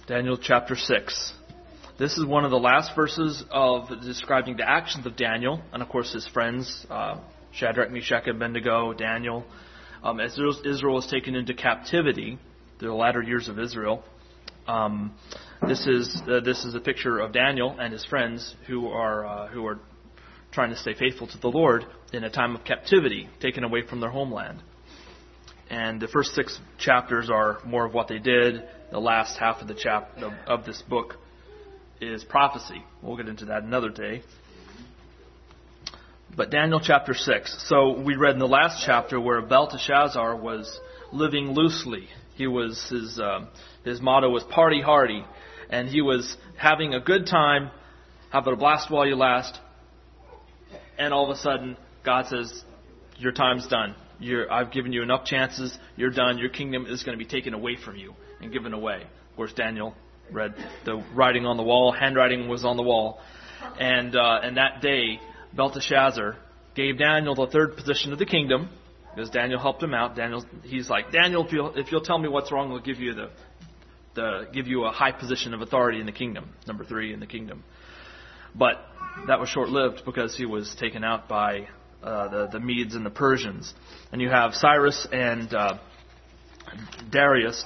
Daniel chapter 6. This is one of the last verses of describing the actions of Daniel, and of course his friends, Shadrach, Meshach, and Abednego, Daniel. As Israel was taken into captivity, the latter years of Israel, this is a picture of Daniel and his friends who are trying to stay faithful to the Lord in a time of captivity, taken away from their homeland. And the first 6 chapters are more of what they did. The last half of of this book is prophecy. We'll get into that another day. But Daniel chapter 6. So we read in the last chapter where Belteshazzar was living loosely. His motto was party hardy, and he was having a good time, having a blast while you last. And all of a sudden, God says, "Your time's done. I've given you enough chances. You're done. Your kingdom is going to be taken away from you and given away." Of course, Daniel read the writing on the wall. Handwriting was on the wall. And that day, Belteshazzar gave Daniel the third position of the kingdom because Daniel helped him out. He's like, "Daniel, if you'll tell me what's wrong, we'll give you give you a high position of authority in the kingdom, number 3 in the kingdom." But that was short-lived because he was taken out by the Medes and the Persians. And you have Cyrus and Darius,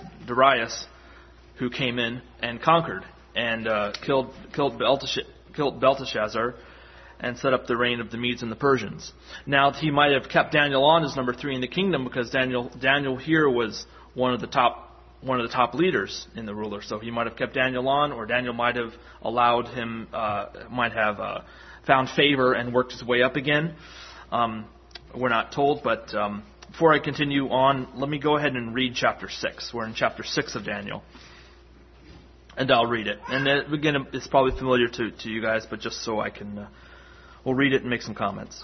who came in and conquered and killed Belteshazzar and set up the reign of the Medes and the Persians. Now, he might have kept Daniel on as number 3 in the kingdom because Daniel here was one of the top leaders in the ruler. So he might have kept Daniel on, or Daniel might have allowed him, found favor and worked his way up again. We're not told, but before I continue on, let me go ahead and read chapter 6. We're in chapter 6 of Daniel. And I'll read it. And again, it's probably familiar to you guys, but just so I can, we'll read it and make some comments.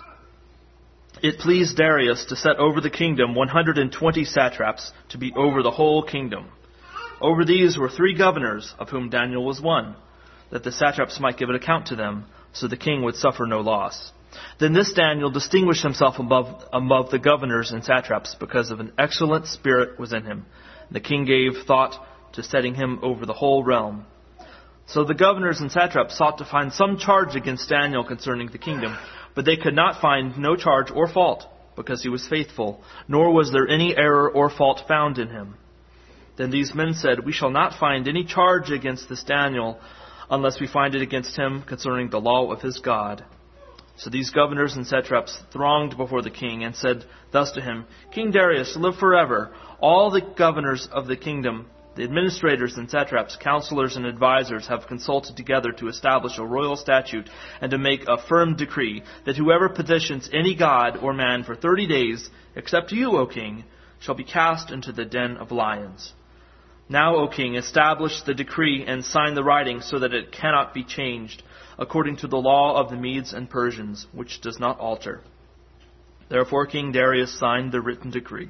"It pleased Darius to set over the kingdom 120 satraps to be over the whole kingdom. Over these were 3 governors, of whom Daniel was one, that the satraps might give an account to them, so the king would suffer no loss. Then this Daniel distinguished himself above the governors and satraps because of an excellent spirit was in him. The king gave thought to setting him over the whole realm. So the governors and satraps sought to find some charge against Daniel concerning the kingdom, but they could not find no charge or fault, because he was faithful, nor was there any error or fault found in him. Then these men said, 'We shall not find any charge against this Daniel, unless we find it against him concerning the law of his God.' So these governors and satraps thronged before the king and said thus to him, 'King Darius, live forever. All the governors of the kingdom, the administrators and satraps, counselors and advisors have consulted together to establish a royal statute and to make a firm decree that whoever petitions any god or man for 30 days, except you, O king, shall be cast into the den of lions. Now, O king, establish the decree and sign the writing so that it cannot be changed, according to the law of the Medes and Persians, which does not alter.' Therefore King Darius signed the written decree.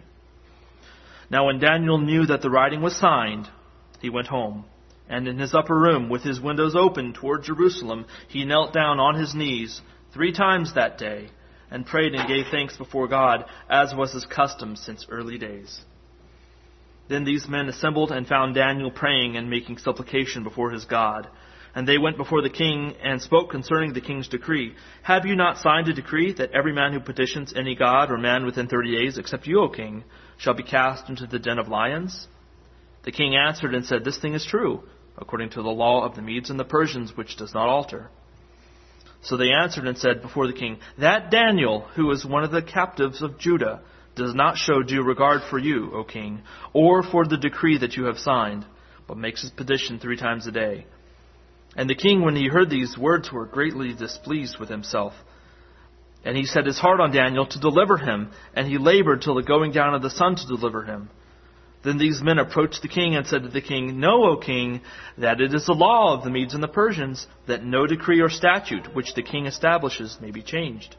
Now when Daniel knew that the writing was signed, he went home, and in his upper room, with his windows open toward Jerusalem, he knelt down on his knees 3 times that day, and prayed and gave thanks before God, as was his custom since early days. Then these men assembled and found Daniel praying and making supplication before his God. And they went before the king and spoke concerning the king's decree. 'Have you not signed a decree that every man who petitions any god or man within 30 days, except you, O king, shall be cast into the den of lions?' The king answered and said, 'This thing is true, according to the law of the Medes and the Persians, which does not alter.' So they answered and said before the king, 'That Daniel, who is one of the captives of Judah, does not show due regard for you, O king, or for the decree that you have signed, but makes his petition 3 times a day.' And the king, when he heard these words, were greatly displeased with himself. And he set his heart on Daniel to deliver him, and he labored till the going down of the sun to deliver him. Then these men approached the king and said to the king, 'Know, O king, that it is the law of the Medes and the Persians, that no decree or statute which the king establishes may be changed.'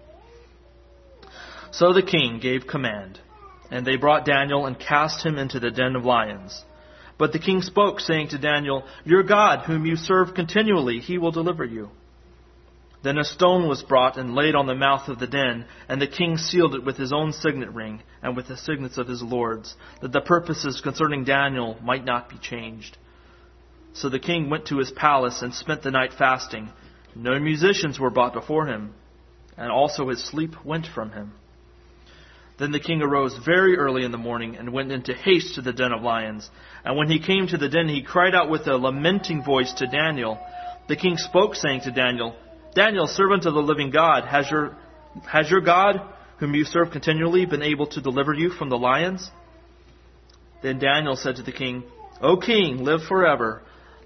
So the king gave command, and they brought Daniel and cast him into the den of lions. But the king spoke, saying to Daniel, 'Your God, whom you serve continually, he will deliver you.' Then a stone was brought and laid on the mouth of the den, and the king sealed it with his own signet ring and with the signets of his lords, that the purposes concerning Daniel might not be changed. So the king went to his palace and spent the night fasting. No musicians were brought before him, and also his sleep went from him. Then the king arose very early in the morning and went into haste to the den of lions. And when he came to the den, he cried out with a lamenting voice to Daniel. The king spoke, saying to Daniel, Daniel, servant of the living God, has your God, whom you serve continually, been able to deliver you from the lions? Then Daniel said to the king, O king, live forever.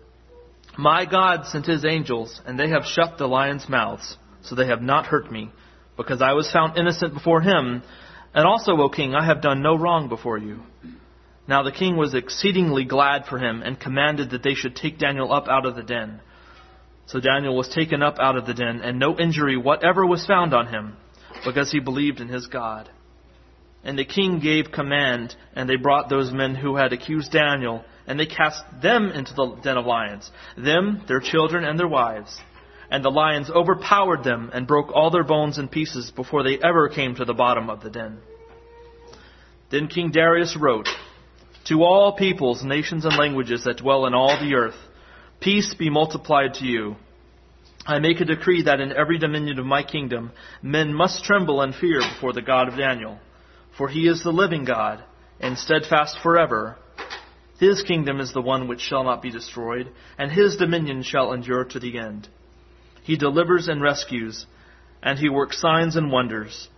My God sent his angels, and they have shut the lions' mouths, so they have not hurt me, because I was found innocent before him. And also, O king, I have done no wrong before you. Now the king was exceedingly glad for him, and commanded that they should take Daniel up out of the den. So Daniel was taken up out of the den, and no injury whatever was found on him, because he believed in his God. And the king gave command, and they brought those men who had accused Daniel, and they cast them into the den of lions, them, their children, and their wives. And the lions overpowered them and broke all their bones in pieces before they ever came to the bottom of the den. Then King Darius wrote, To all peoples, nations, and languages that dwell in all the earth, peace be multiplied to you. I make a decree that in every dominion of my kingdom, men must tremble and fear before the God of Daniel. For he is the living God, and steadfast forever. His kingdom is the one which shall not be destroyed, and his dominion shall endure to the end. He delivers and rescues, and he works signs and wonders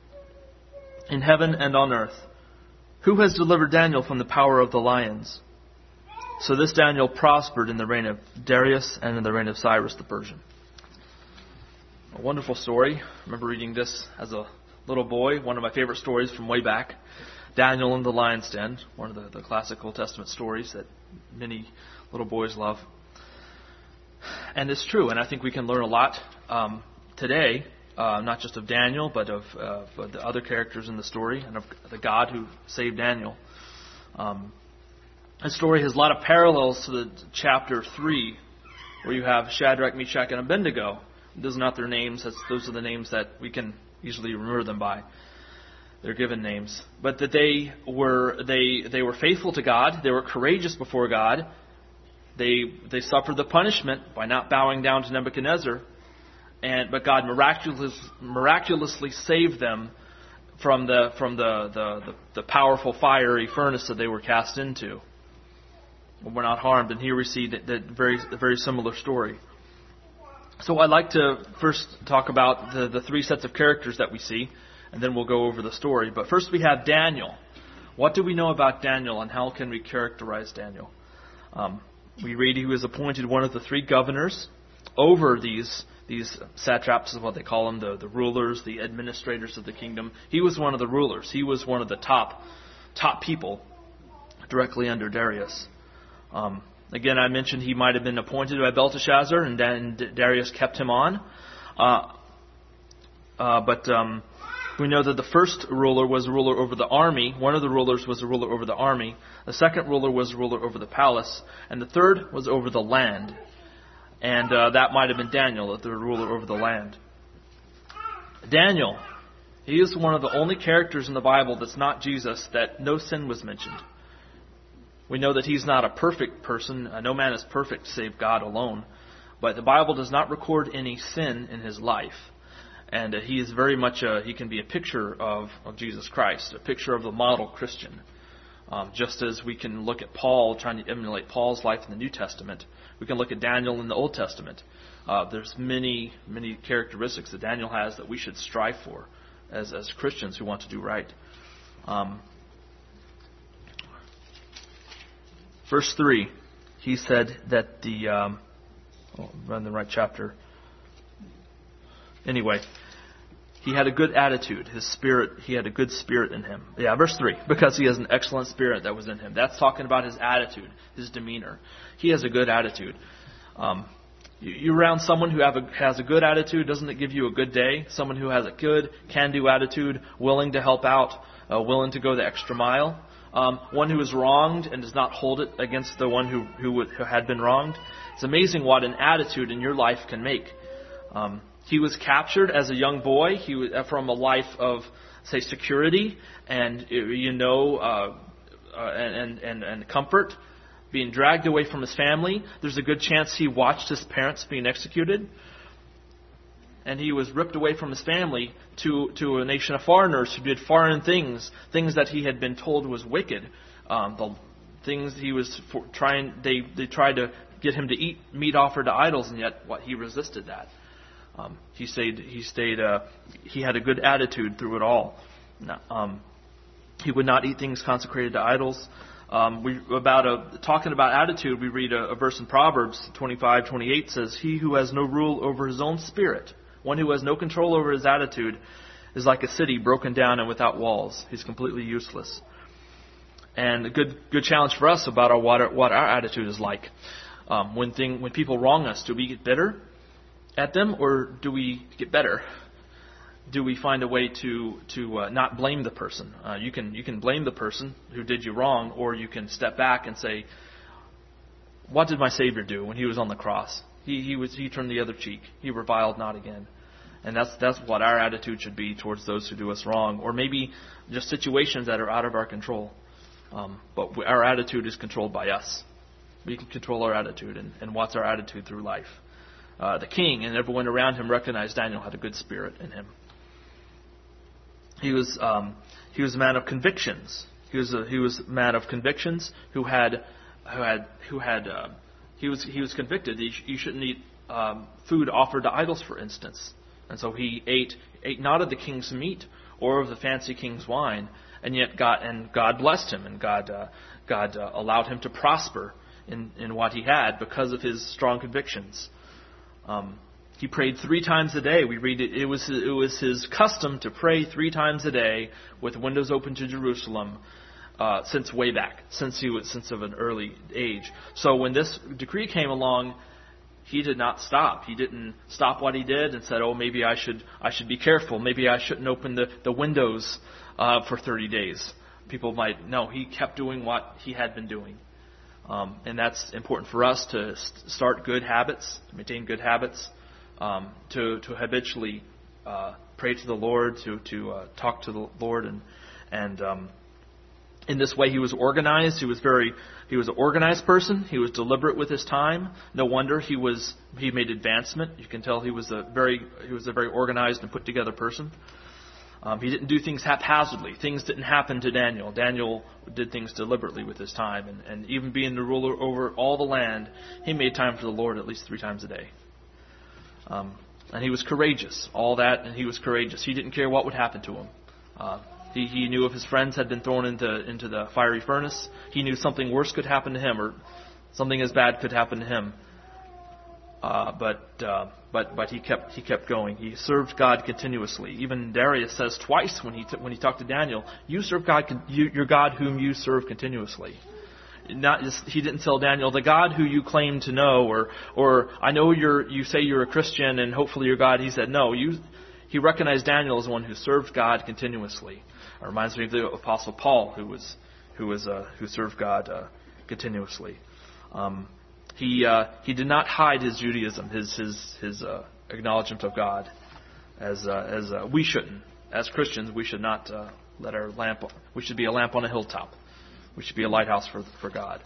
in heaven and on earth. Who has delivered Daniel from the power of the lions? So this Daniel prospered in the reign of Darius and in the reign of Cyrus the Persian. A wonderful story. I remember reading this as a little boy. One of my favorite stories from way back. Daniel in the lion's den. One of the classic Old Testament stories that many little boys love. And it's true, and I think we can learn a lot today, not just of Daniel, but of the other characters in the story, and of the God who saved Daniel. The story has a lot of parallels to the chapter 3, where you have Shadrach, Meshach, and Abednego. Those are not their names. Those are the names that we can easily remember them by. They're given names. But that they were faithful to God. They were courageous before God. They suffered the punishment by not bowing down to Nebuchadnezzar, but God miraculously saved them from the powerful fiery furnace that they were cast into. Were not harmed, and he received a very similar story. So I'd like to first talk about the three sets of characters that we see, and then we'll go over the story. But first we have Daniel. What do we know about Daniel, and how can we characterize Daniel? We read he was appointed one of the three governors over these satraps, is what they call them, the rulers, the administrators of the kingdom. He was one of the rulers. He was one of the top people directly under Darius. Again, I mentioned he might have been appointed by Belteshazzar, and Darius kept him on. But we know that the first ruler was a ruler over the army. One of the rulers was a ruler over the army. The second ruler was a ruler over the palace. And the third was over the land. And that might have been Daniel, the ruler over the land. Daniel, he is one of the only characters in the Bible that's not Jesus that no sin was mentioned. We know that he's not a perfect person. No man is perfect save God alone. But the Bible does not record any sin in his life. And he is very much he can be a picture of Jesus Christ, a picture of the model Christian. Just as we can look at Paul, trying to emulate Paul's life in the New Testament, we can look at Daniel in the Old Testament. There's many characteristics that Daniel has that we should strive for as Christians who want to do right. Verse 3, he said that run the right chapter. Anyway, he had a good attitude. He had a good spirit in him. Yeah, verse 3, because he has an excellent spirit that was in him. That's talking about his attitude, his demeanor. He has a good attitude. You're around someone who has a good attitude, doesn't it give you a good day? Someone who has a good, can-do attitude, willing to help out, willing to go the extra mile. One who is wronged and does not hold it against the one who had been wronged. It's amazing what an attitude in your life can make. He was captured as a young boy. He was from a life of, say, security and and comfort. being dragged away from his family. There's a good chance he watched his parents being executed. And he was ripped away from his family to a nation of foreigners who did foreign things that he had been told was wicked. The things he was they tried to get him to eat meat offered to idols, and yet he resisted that. He had a good attitude through it all. He would not eat things consecrated to idols. Talking about attitude, we read a verse in Proverbs 25:28 says, "He who has no rule over his own spirit, one who has no control over his attitude, is like a city broken down and without walls." He's completely useless. And a good challenge for us about what our attitude is like. When people wrong us, do we get bitter at them, or do we get better? Do we find a way to not blame the person? You can blame the person who did you wrong, or you can step back and say, "What did my Savior do when he was on the cross? He turned the other cheek. He reviled not again." And that's what our attitude should be towards those who do us wrong, or maybe just situations that are out of our control. But our attitude is controlled by us. We can control our attitude, and what's our attitude through life? The king and everyone around him recognized Daniel had a good spirit in him. He was a man of convictions. He was a man of convictions who was convicted that you shouldn't eat food offered to idols, for instance. And so he ate not of the king's meat or of the fancy king's wine, and yet God blessed him, and God allowed him to prosper in what he had because of his strong convictions. He prayed 3 times a day. We read it was his custom to pray 3 times a day with windows open to Jerusalem since way back, since of an early age. So when this decree came along, he did not stop. He didn't stop what he did and said, "Oh, maybe I should be careful. Maybe I shouldn't open the windows for 30 days." People might know. He kept doing what he had been doing. And that's important for us to start good habits, to maintain good habits, to habitually pray to the Lord, to talk to the Lord, and in this way he was organized. He was an organized person. He was deliberate with his time. No wonder he made advancement. You can tell he was a very organized and put together person. He didn't do things haphazardly. Things didn't happen to Daniel. Daniel did things deliberately with his time. And even being the ruler over all the land, he made time for the Lord at least 3 times a day. And he was courageous. All that, and he was courageous. He didn't care what would happen to him. He knew if his friends had been thrown into the fiery furnace, he knew something worse could happen to him, or something as bad could happen to him. But he kept going. He served God continuously. Even Darius says twice when he talked to Daniel, "You serve God, your God whom you serve continuously." He didn't tell Daniel, "The God who you claim to know," or "I know you say you're a Christian and hopefully you're God." He said no. He recognized Daniel as one who served God continuously. It reminds me of the Apostle Paul, who served God continuously. He did not hide his Judaism, his acknowledgement of God, as we shouldn't. As Christians, we should not let our lamp. We should be a lamp on a hilltop. We should be a lighthouse for God.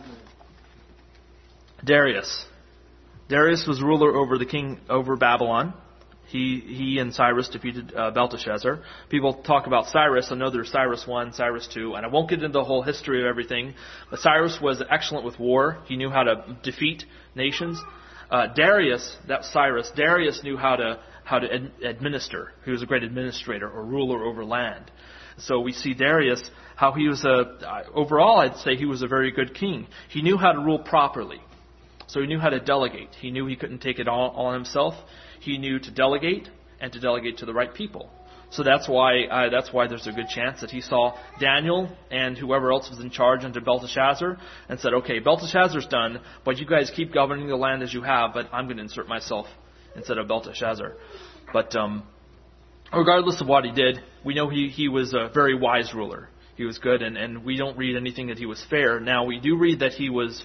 Darius was ruler over Babylon. He and Cyrus defeated Belteshazzar. People talk about Cyrus. I know there's Cyrus 1, Cyrus 2, and I won't get into the whole history of everything. But Cyrus was excellent with war. He knew how to defeat nations. Darius knew how to administer. He was a great administrator or ruler over land. So we see Darius, how he was overall, I'd say he was a very good king. He knew how to rule properly. So he knew how to delegate. He knew he couldn't take it all on himself. He knew to delegate, and to delegate to the right people. So that's why there's a good chance that he saw Daniel and whoever else was in charge under Belteshazzar and said, "Okay, Belteshazzar's done, but you guys keep governing the land as you have, but I'm going to insert myself instead of Belteshazzar." But regardless of what he did, we know he was a very wise ruler. He was good, and we don't read anything that he was fair. Now we do read that he was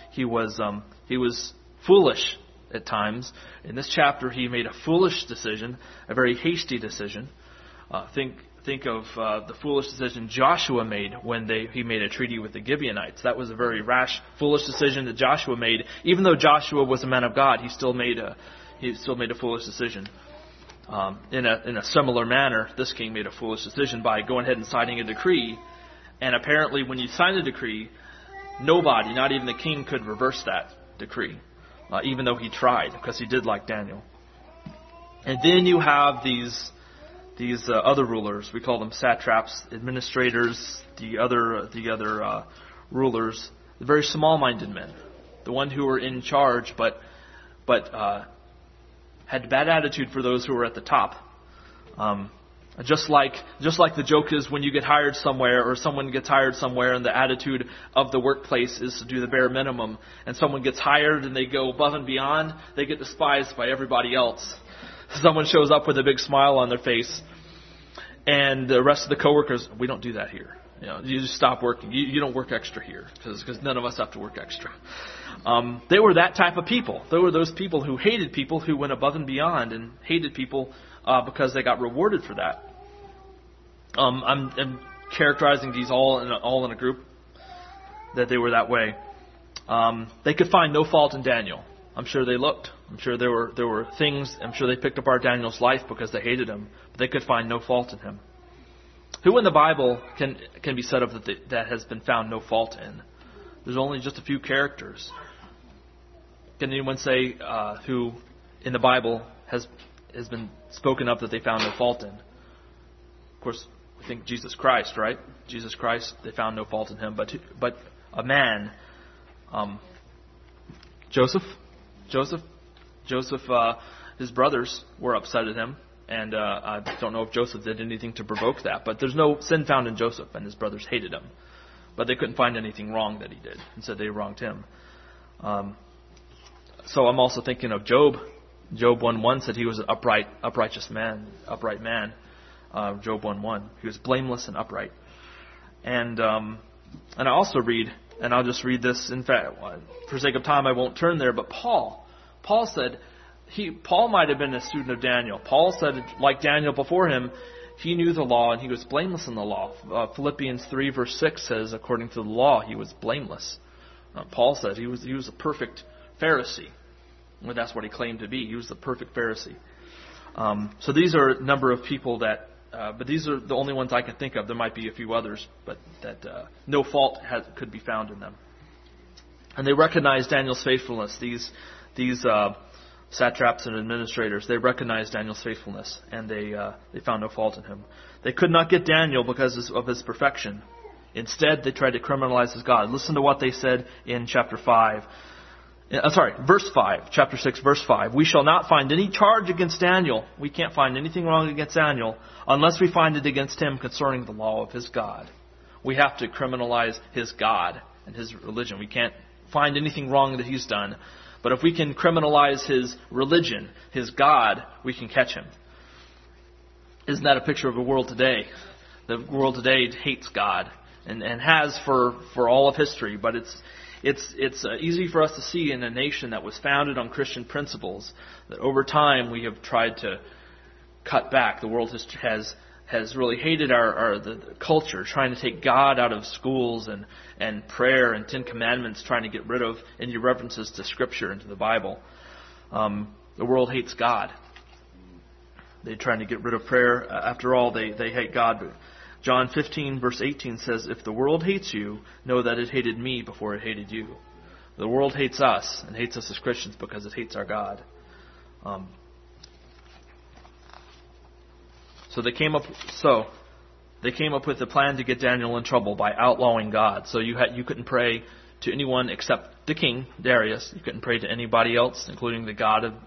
foolish at times. In this chapter, he made a foolish decision, a very hasty decision. Think think of the foolish decision Joshua made when he made a treaty with the Gibeonites. That was a very rash, foolish decision that Joshua made. Even though Joshua was a man of God, he still made a foolish decision. In a similar manner, this king made a foolish decision by going ahead and signing a decree. And apparently, when you sign a decree, nobody, not even the king, could reverse that decree, even though he tried, because he did like Daniel. And then you have these other rulers. We call them satraps, administrators, the other rulers, the very small-minded men, the ones who were in charge, but had bad attitude for those who were at the top. Just like the joke is when you get hired somewhere, or someone gets hired somewhere, and the attitude of the workplace is to do the bare minimum, and someone gets hired and they go above and beyond, they get despised by everybody else. Someone shows up with a big smile on their face, and the rest of the coworkers, we don't do that here. You just stop working. You don't work extra here, because none of us have to work extra. They were that type of people. They were those people who hated people who went above and beyond, and hated people because they got rewarded for that. I'm characterizing these all in a group, that they were that way. They could find no fault in Daniel. I'm sure they looked. I'm sure there were things. I'm sure they picked apart Daniel's life because they hated him, but they could find no fault in him. Who in the Bible can be said of that has been found no fault in? There's only just a few characters. Can anyone say who in the Bible has been spoken of that they found no fault in? Of course, we think Jesus Christ, right? Jesus Christ, they found no fault in him, but a man, Joseph, his brothers were upset at him, and I don't know if Joseph did anything to provoke that, but there's no sin found in Joseph, and his brothers hated him. But they couldn't find anything wrong that he did, and said they wronged him. So I'm also thinking of Job. Job 1:1 said he was an upright man. Job 1:1. He was blameless and upright. And I also read, and I'll just read this. In fact, for sake of time, I won't turn there. But Paul said, Paul might have been a student of Daniel. Paul said, like Daniel before him, he knew the law and he was blameless in the law. Philippians 3 verse 6 says, according to the law, he was blameless. Paul said he was a perfect Pharisee. Well, that's what he claimed to be. He was the perfect Pharisee. So these are a number of people that, but these are the only ones I can think of. There might be a few others, but that no fault could be found in them. And they recognized Daniel's faithfulness. These satraps and administrators, they recognized Daniel's faithfulness, and they found no fault in him. They could not get Daniel because of his perfection. Instead, they tried to criminalize his God. Listen to what they said in chapter 5. Verse 5, chapter 6, verse 5. We shall not find any charge against Daniel. We can't find anything wrong against Daniel unless we find it against him concerning the law of his God. We have to criminalize his God and his religion. We can't find anything wrong that he's done. But if we can criminalize his religion, his God, we can catch him. Isn't that a picture of the world today? The world today hates God and has for all of history, but it's easy for us to see in a nation that was founded on Christian principles that over time we have tried to cut back. The world has really hated the culture, trying to take God out of schools and prayer and 10 Commandments, trying to get rid of any references to Scripture and to the Bible. The world hates God. They're trying to get rid of prayer. After all, they hate God. But John 15 verse 18 says, if the world hates you, know that it hated me before it hated you. The world hates us and hates us as Christians because it hates our God. So they came up with a plan to get Daniel in trouble by outlawing God. So you couldn't pray to anyone except the king, Darius. You couldn't pray to anybody else, including the God of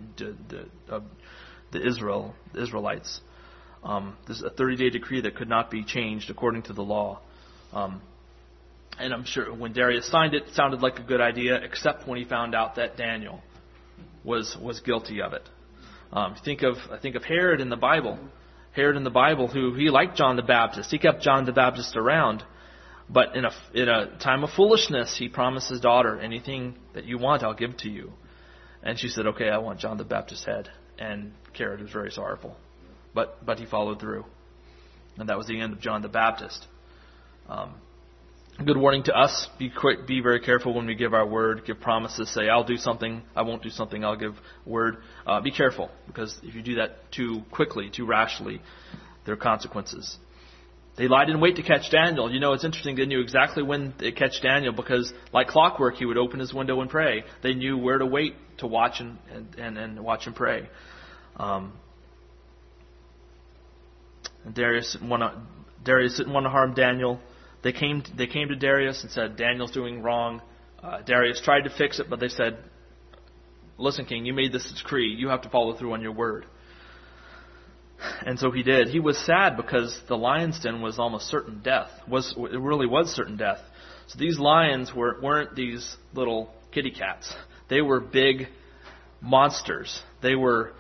the Israelites. This is a 30-day decree that could not be changed according to the law. And I'm sure when Darius signed it, it sounded like a good idea, except when he found out that Daniel was guilty of it. I think of Herod in the Bible. Herod in the Bible, who he liked John the Baptist. He kept John the Baptist around. But in a time of foolishness, he promised his daughter, anything that you want, I'll give to you. And she said, okay, I want John the Baptist's head. And Herod was very sorrowful. But he followed through. And that was the end of John the Baptist. Good warning to us. Be very careful when we give our word, give promises, say, I'll do something, I won't do something, I'll give word. Be careful, because if you do that too quickly, too rashly, there are consequences. They lied in wait to catch Daniel. You know, it's interesting, they knew exactly when they catch Daniel, because like clockwork, he would open his window and pray. They knew where to wait to watch and watch and pray. And Darius didn't want to harm Daniel. They came to Darius and said, Daniel's doing wrong. Darius tried to fix it, but they said, listen, king, you made this decree. You have to follow through on your word. And so he did. He was sad because the lion's den was almost certain death. It really was certain death. So these lions weren't these little kitty cats. They were big monsters. They were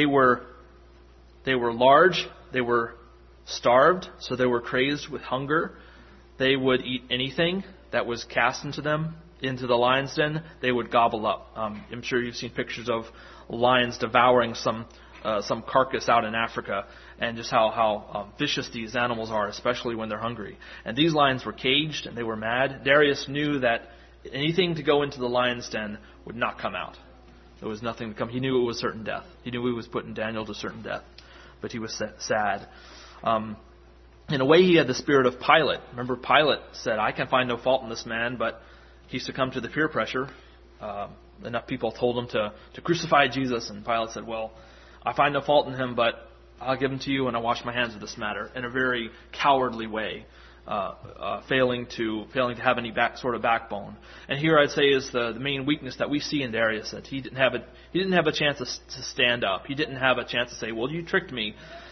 large. They were starved, so they were crazed with hunger. They would eat anything that was cast into the lion's den. They would gobble up. I'm sure you've seen pictures of lions devouring some carcass out in Africa, and just how vicious these animals are, especially when they're hungry. And these lions were caged, and they were mad. Darius knew that anything to go into the lion's den would not come out. There was nothing to come. He knew it was certain death. He knew he was putting Daniel to certain death. But he was sad. In a way, he had the spirit of Pilate. Remember, Pilate said, I can find no fault in this man, but he succumbed to the peer pressure. Enough people told him to crucify Jesus, and Pilate said, well, I find no fault in him, but I'll give him to you and I'll wash my hands of this matter, in a very cowardly way, failing to have any sort of backbone. And here I'd say is the main weakness that we see in Darius, that he didn't have a chance to stand up. He didn't have a chance to say, well, you tricked me.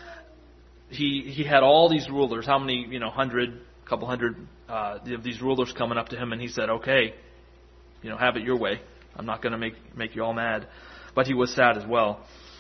He had all these rulers, how many, couple hundred of these rulers coming up to him, and he said, okay, have it your way. I'm not going to make you all mad. But he was sad as well.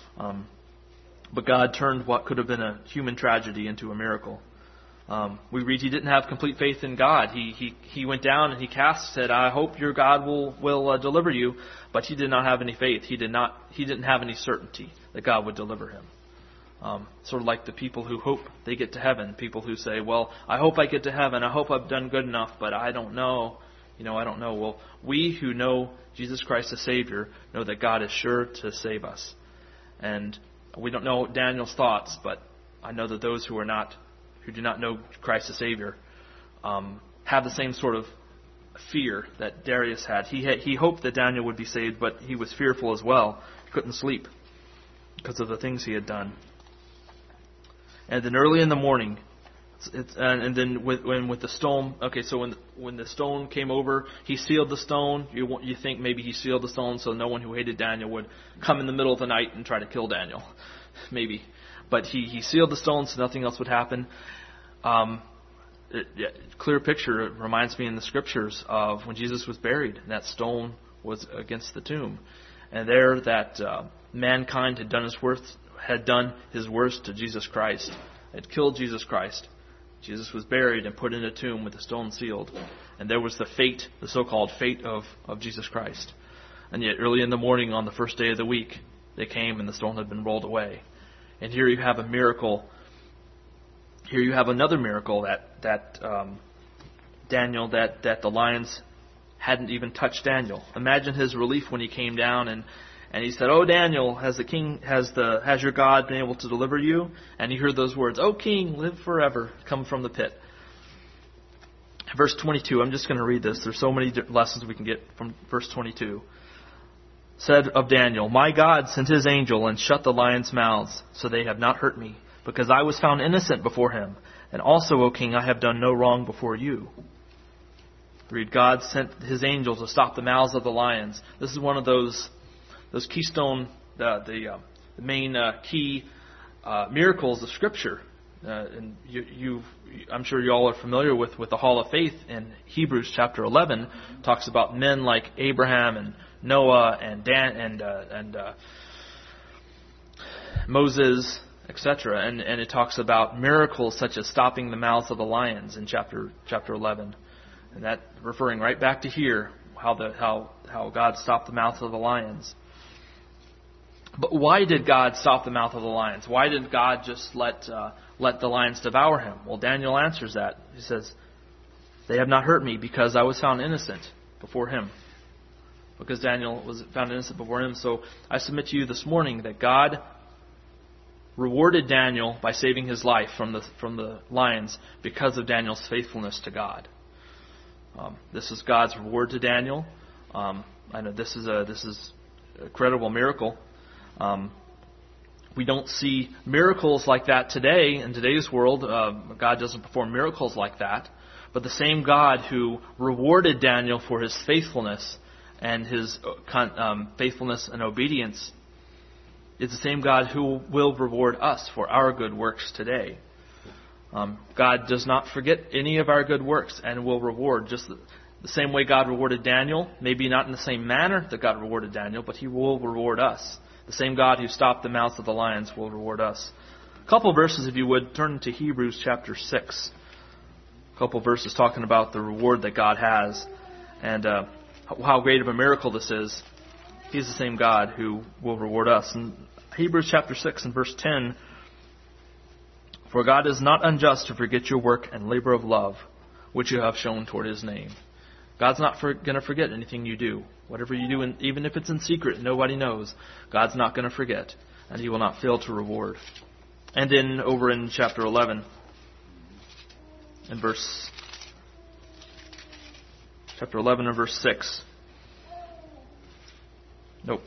But God turned what could have been a human tragedy into a miracle. We read he didn't have complete faith in God. He went down and he said, I hope your God will deliver you. But he did not have any faith. He didn't have any certainty that God would deliver him. Sort of like the people who hope they get to heaven. People who say, well, I hope I get to heaven. I hope I've done good enough, but I don't know. I don't know. Well, we who know Jesus Christ as Savior know that God is sure to save us. And we don't know Daniel's thoughts, but I know that those who do not know Christ as Savior, have the same sort of fear that Darius had. He hoped that Daniel would be saved, but he was fearful as well. He couldn't sleep because of the things he had done. And then early in the morning, and then with the stone. Okay, so when the stone came over, he sealed the stone. You think maybe he sealed the stone so no one who hated Daniel would come in the middle of the night and try to kill Daniel, maybe. But he sealed the stone so nothing else would happen. Clear picture. It reminds me in the scriptures of when Jesus was buried, and that stone was against the tomb, and there that mankind had done his worst to Jesus Christ, had killed Jesus Christ. Jesus was buried and put in a tomb with the stone sealed. And there was the so-called fate of Jesus Christ. And yet early in the morning on the first day of the week, they came and the stone had been rolled away. And here you have a miracle. Here you have another miracle that Daniel, that the lions hadn't even touched Daniel. Imagine his relief when he came down and he said, "Oh, Daniel, has your God been able to deliver you?" And he heard those words, "Oh, King, live forever," come from the pit. Verse 22, I'm just going to read this. There's so many lessons we can get from verse 22. Said of Daniel, "My God sent his angel and shut the lions' mouths, so they have not hurt me, because I was found innocent before him. And also, O King, I have done no wrong before you." Read, God sent his angel to stop the mouths of the lions. This is one of those keystone, the main key miracles of Scripture. And I'm sure you all are familiar with the Hall of Faith in Hebrews chapter 11. Talks about men like Abraham and Noah and Dan and Moses, etc. And it talks about miracles such as stopping the mouths of the lions in chapter 11, and that referring right back to here how God stopped the mouths of the lions. But why did God stop the mouth of the lions? Why didn't God just let let the lions devour him? Well, Daniel answers that. He says, they have not hurt me because I was found innocent before him. Because Daniel was found innocent before him. So I submit to you this morning that God rewarded Daniel by saving his life from the lions because of Daniel's faithfulness to God. This is God's reward to Daniel. I know this is a credible miracle. We don't see miracles like that today in today's world. God doesn't perform miracles like that. But the same God who rewarded Daniel for his faithfulness and his faithfulness and obedience is the same God who will reward us for our good works today. God does not forget any of our good works and will reward just the same way God rewarded Daniel. Maybe not in the same manner that God rewarded Daniel, but He will reward us. The same God who stopped the mouths of the lions will reward us. A couple of verses, if you would, turn to Hebrews chapter 6. A couple of verses talking about the reward that God has and how great of a miracle this is. He's the same God who will reward us. In Hebrews chapter 6 and verse 10, for God is not unjust to forget your work and labor of love, which you have shown toward His name. God's not going to forget anything you do. Whatever you do, even if it's in secret, nobody knows, God's not going to forget, and He will not fail to reward. And then over in chapter 11, in chapter 11 and verse 6. Nope.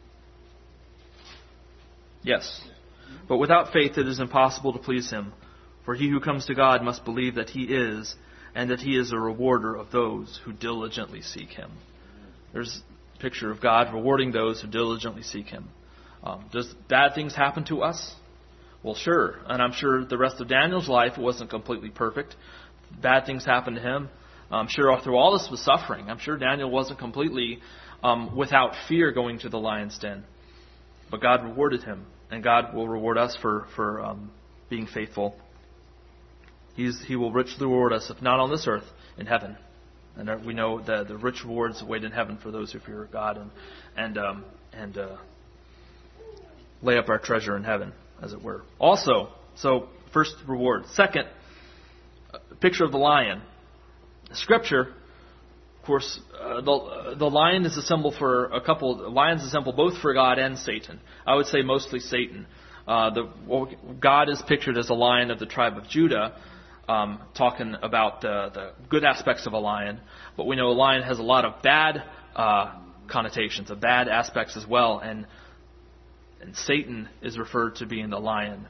Yes. But without faith it is impossible to please Him. For he who comes to God must believe that He is, and that He is a rewarder of those who diligently seek Him. There's a picture of God rewarding those who diligently seek Him. Does bad things happen to us? Well, sure. And I'm sure the rest of Daniel's life wasn't completely perfect. Bad things happened to him. I'm sure through all this was suffering. I'm sure Daniel wasn't completely without fear going to the lion's den. But God rewarded him. And God will reward us for being faithful. He will richly reward us, if not on this earth, in heaven. And we know that the rich rewards await in heaven for those who fear God and lay up our treasure in heaven, as it were. Also, so first reward. Second, picture of the lion. Scripture, of course, the lion is a symbol for a couple. Lions is a symbol both for God and Satan. I would say mostly Satan. God is pictured as a lion of the tribe of Judah, talking about the good aspects of a lion. But we know a lion has a lot of bad connotations, of bad aspects as well. And Satan is referred to being the lion.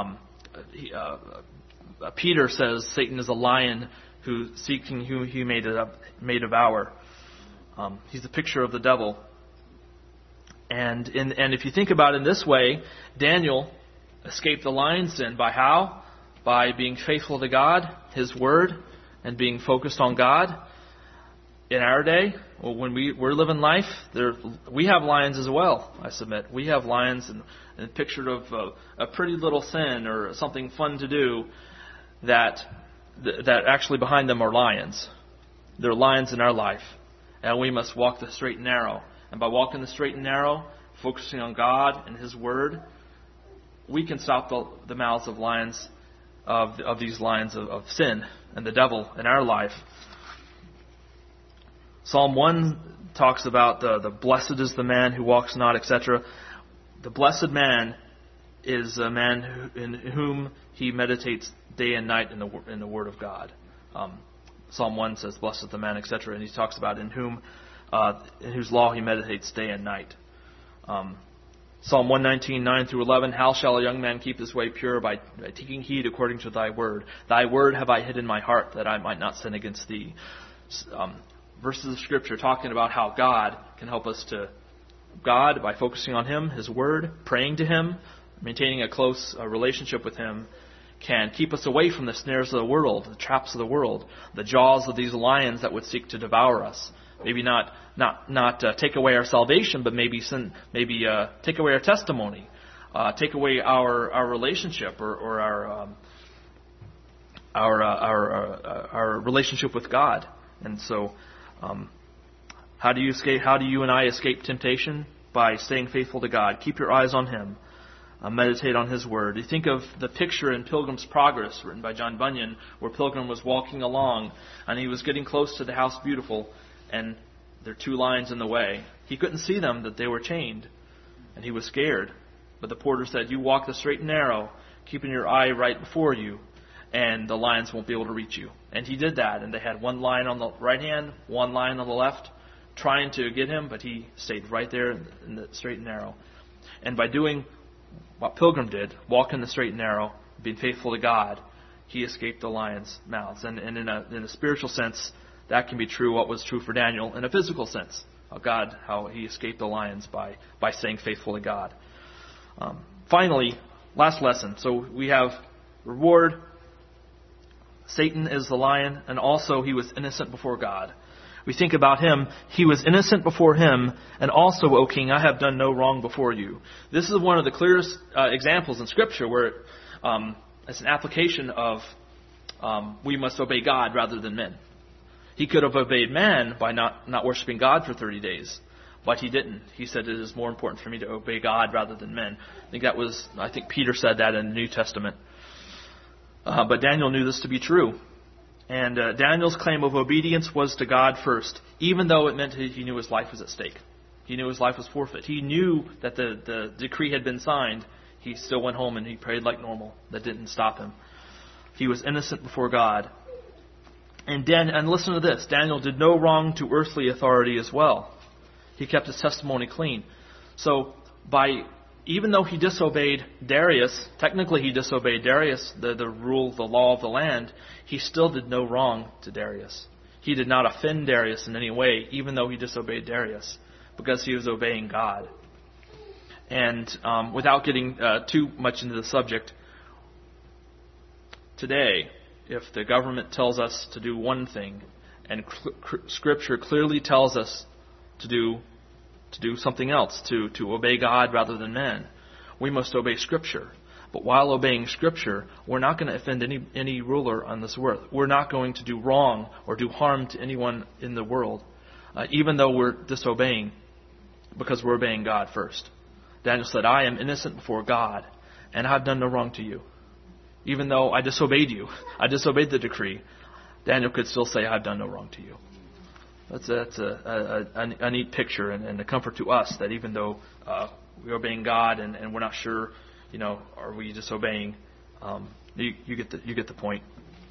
Peter says Satan is a lion who seeking whom he may devour. He's a picture of the devil. And if you think about it in this way, Daniel escaped the lion's den by how? By being faithful to God, His Word, and being focused on God. In our day, when we're living life, we have lions as well, I submit. We have lions and pictured of a pretty little sin or something fun to do that actually behind them are lions. They're lions in our life. And we must walk the straight and narrow. And by walking the straight and narrow, focusing on God and His Word, we can stop the mouths of lions, of these lions of sin and the devil in our life. Psalm 1 talks about the blessed is the man who walks not, etc. The blessed man is a man in whom he meditates day and night in the Word of God. Psalm 1 says, blessed is the man, etc. And he talks about in whose law he meditates day and night. Psalm 119, 9 through 11, how shall a young man keep his way pure? By taking heed according to Thy Word. Thy Word have I hid in my heart, that I might not sin against Thee. Verses of Scripture talking about how God can help us God, by focusing on Him, His Word, praying to Him, maintaining a close relationship with Him, can keep us away from the snares of the world, the traps of the world, the jaws of these lions that would seek to devour us. Maybe not take away our salvation, but maybe take away our testimony, take away our relationship or our relationship with God. And so, how do you and I escape temptation? By staying faithful to God. Keep your eyes on Him. meditate on His Word. You think of the picture in Pilgrim's Progress, written by John Bunyan, where Pilgrim was walking along and he was getting close to the House Beautiful, and there are 2 lions in the way. He couldn't see them, that they were chained, and he was scared. But the porter said, "You walk the straight and narrow, keeping your eye right before you, and the lions won't be able to reach you." And he did that, and they had 1 lion on the right hand, 1 lion on the left, trying to get him, but he stayed right there in the straight and narrow. And by doing what Pilgrim did, walking the straight and narrow, being faithful to God, he escaped the lions' mouths. And in a spiritual sense, that can be true, what was true for Daniel, in a physical sense, of God, how he escaped the lions by staying faithful to God. Finally, last lesson. So we have reward. Satan is the lion, and also he was innocent before God. We think about him. He was innocent before him, and also, O king, I have done no wrong before you. This is one of the clearest examples in Scripture where it's an application of we must obey God rather than men. He could have obeyed man by not worshiping God for 30 days, but he didn't. He said, it is more important for me to obey God rather than men. I think Peter said that in the New Testament. But Daniel knew this to be true. And Daniel's claim of obedience was to God first, even though it meant he knew his life was at stake. He knew his life was forfeit. He knew that the decree had been signed. He still went home and he prayed like normal. That didn't stop him. He was innocent before God. And listen to this. Daniel did no wrong to earthly authority as well. He kept his testimony clean. So even though he disobeyed Darius, technically he disobeyed Darius, the rule, the law of the land, he still did no wrong to Darius. He did not offend Darius in any way, even though he disobeyed Darius, because he was obeying God. And without getting too much into the subject, today, if the government tells us to do one thing, and Scripture clearly tells us to do something else, to obey God rather than men, we must obey Scripture. But while obeying Scripture, we're not going to offend any ruler on this earth. We're not going to do wrong or do harm to anyone in the world, even though we're disobeying, because we're obeying God first. Daniel said, I am innocent before God, and I have done no wrong to you. Even though I disobeyed you, I disobeyed the decree, Daniel could still say, I have done no wrong to you. That's a neat picture and a comfort to us that even though we're obeying God and we're not sure, are we disobeying? You get the point.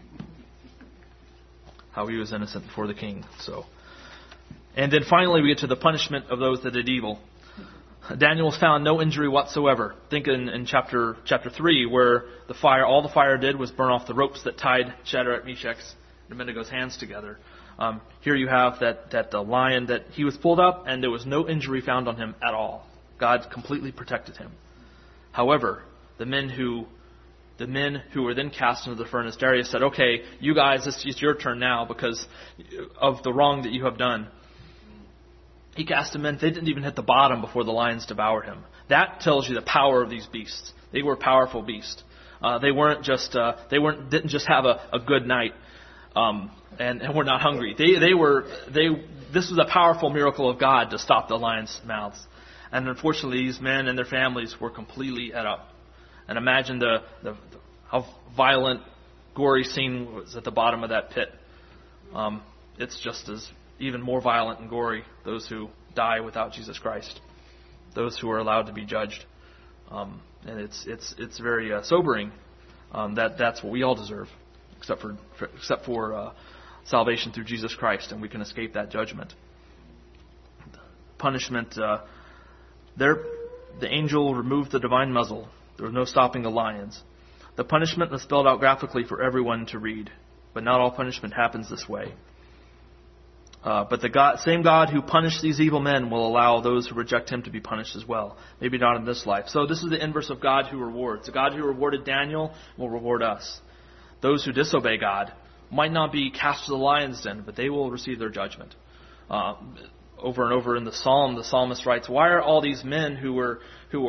How he was innocent before the king. And then finally we get to the punishment of those that did evil. Daniel found no injury whatsoever. Think in chapter 3 where all the fire did was burn off the ropes that tied Shadrach, Meshach, and Abednego's hands together. Here you have that the lion, that he was pulled up and there was no injury found on him at all. God completely protected him. However, the men who were then cast into the furnace, Darius said, okay, you guys, it's your turn now because of the wrong that you have done. He cast them in. They didn't even hit the bottom before the lions devoured him. That tells you the power of these beasts. They were powerful beasts. They didn't just have a good night. And we're not hungry. This was a powerful miracle of God to stop the lions' mouths. And unfortunately, these men and their families were completely ate up. And imagine how violent, gory scene was at the bottom of that pit. It's just as even more violent and gory, those who die without Jesus Christ, those who are allowed to be judged. And it's very sobering that's what we all deserve, except for salvation through Jesus Christ, and we can escape that judgment. Punishment. The angel removed the divine muzzle. There was no stopping the lions. The punishment was spelled out graphically for everyone to read, but not all punishment happens this way. But the same God who punished these evil men will allow those who reject Him to be punished as well. Maybe not in this life. So this is the inverse of God who rewards. The God who rewarded Daniel will reward us. Those who disobey God might not be cast to the lion's den, but they will receive their judgment. Over and over in the Psalm, the psalmist writes, "Why are all these men who were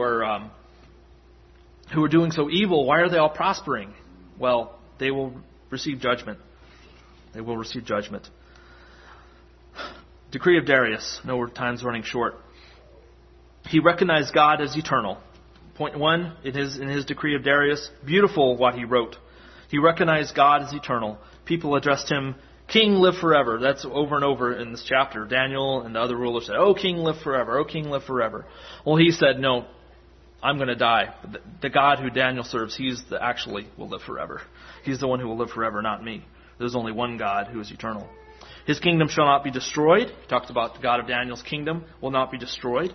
doing so evil? Why are they all prospering?" Well, they will receive judgment. They will receive judgment. Decree of Darius. No, time's running short. He recognized God as eternal. Point 1, in his decree of Darius, beautiful what he wrote. He recognized God as eternal. People addressed him, King, live forever. That's over and over in this chapter. Daniel and the other rulers said, "Oh, King, live forever. Oh, King, live forever." Well, he said, "No, I'm going to die." The God who Daniel serves, he's the actually will live forever. He's the one who will live forever, not me. There's only one God who is eternal. His kingdom shall not be destroyed. He talks about the God of Daniel's kingdom will not be destroyed.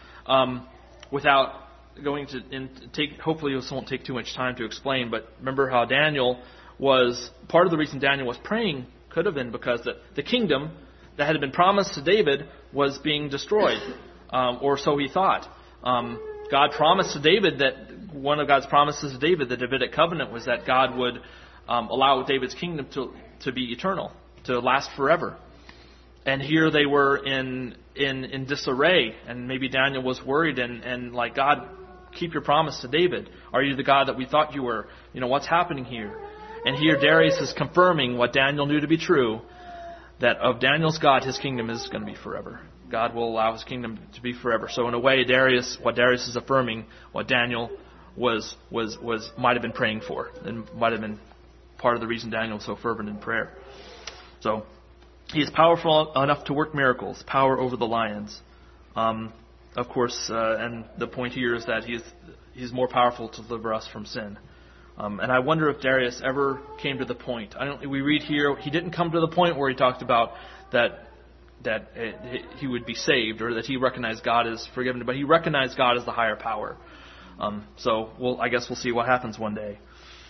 Without going to take, hopefully this won't take too much time to explain, but remember how Daniel was, part of the reason Daniel was praying could have been because the kingdom that had been promised to David was being destroyed, or so he thought. God promised to David that, one of God's promises to David, the Davidic covenant, was that God would allow David's kingdom to be eternal, to last forever. And here they were in disarray, and maybe Daniel was worried and like, God, keep your promise to David. Are you the God that we thought you were? What's happening here? And here Darius is confirming what Daniel knew to be true, that of Daniel's God, his kingdom is going to be forever. God will allow his kingdom to be forever. So in a way, what Darius is affirming, what Daniel might have been praying for, and might have been part of the reason Daniel was so fervent in prayer. So he is powerful enough to work miracles, power over the lions. Of course, and the point here is that he's more powerful to deliver us from sin. And I wonder if Darius ever came to the point. We read here he didn't come to the point where he talked about that he would be saved, or that he recognized God as forgiven, but he recognized God as the higher power. So I guess we'll see what happens one day.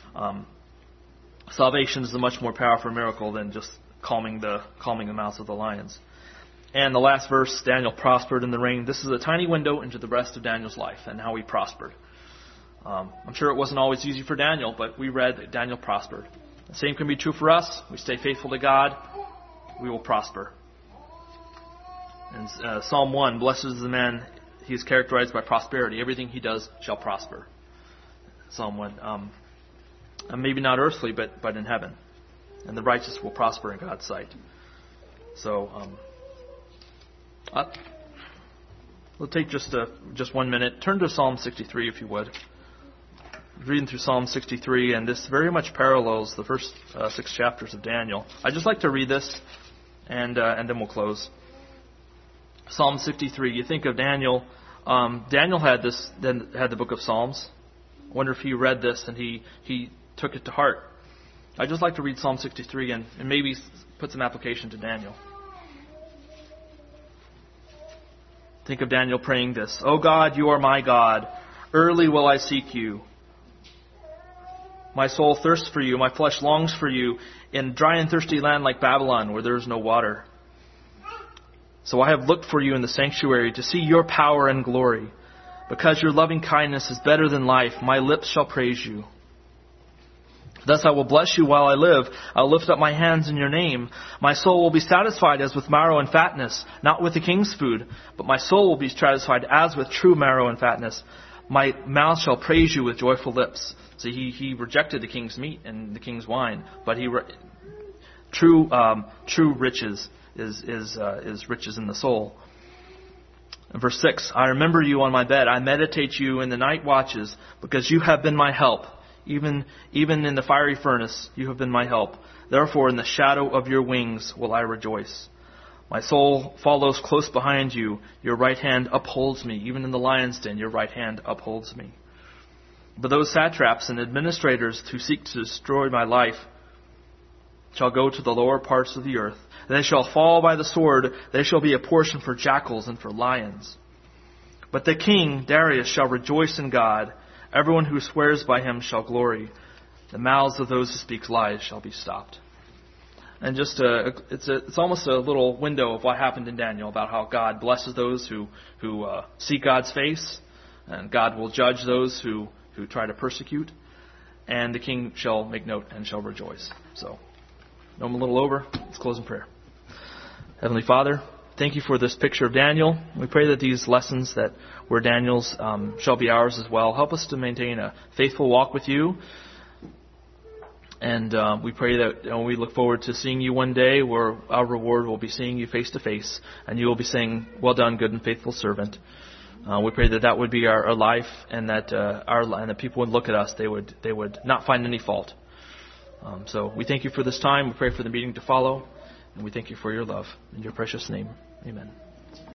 Salvation is a much more powerful miracle than just calming the mouths of the lions. And the last verse, Daniel prospered in the reign. This is a tiny window into the rest of Daniel's life and how he prospered. I'm sure it wasn't always easy for Daniel, but we read that Daniel prospered. The same can be true for us. We stay faithful to God, we will prosper. And Psalm 1, blessed is the man, he is characterized by prosperity. Everything he does shall prosper. Psalm 1. Maybe not earthly, but in heaven. And the righteous will prosper in God's sight. So, we'll take just 1 minute. Turn to Psalm 63 if you would. Reading through Psalm 63, and this very much parallels the first 6 chapters of Daniel. I'd just like to read this, and then we'll close. Psalm 63. You think of Daniel. Daniel had the book of Psalms. I wonder if he read this and he took it to heart. I'd just like to read Psalm 63 and maybe put some application to Daniel. Think of Daniel praying this. "O God, you are my God. Early will I seek you. My soul thirsts for you. My flesh longs for you in dry and thirsty land like Babylon, where there is no water. So I have looked for you in the sanctuary to see your power and glory. Because your loving kindness is better than life, my lips shall praise you. Thus I will bless you while I live. I'll lift up my hands in your name. My soul will be satisfied as with marrow and fatness, not with the king's food, but my soul will be satisfied as with true marrow and fatness. My mouth shall praise you with joyful lips." So he rejected the king's meat and the king's wine, but true riches is riches in the soul. In verse 6, "I remember you on my bed. I meditate you in the night watches, because you have been my help. Even in the fiery furnace, you have been my help. Therefore, in the shadow of your wings will I rejoice. My soul follows close behind you. Your right hand upholds me. Even in the lion's den, your right hand upholds me. But those satraps and administrators who seek to destroy my life shall go to the lower parts of the earth. They shall fall by the sword. They shall be a portion for jackals and for lions. But the king, Darius, shall rejoice in God. Everyone who swears by him shall glory. The mouths of those who speak lies shall be stopped." And it's almost a little window of what happened in Daniel, about how God blesses those who seek God's face, and God will judge those who try to persecute, and the king shall make note and shall rejoice. So, I'm a little over. Let's close in prayer. Heavenly Father, thank you for this picture of Daniel. We pray that these lessons that were Daniel's shall be ours as well. Help us to maintain a faithful walk with you. And we pray that we look forward to seeing you one day, where our reward will be seeing you face to face, and you will be saying, "Well done, good and faithful servant." We pray that that would be our life, and that and that people would look at us, they would not find any fault. So we thank you for this time. We pray for the meeting to follow, and we thank you for your love. In your precious name, amen.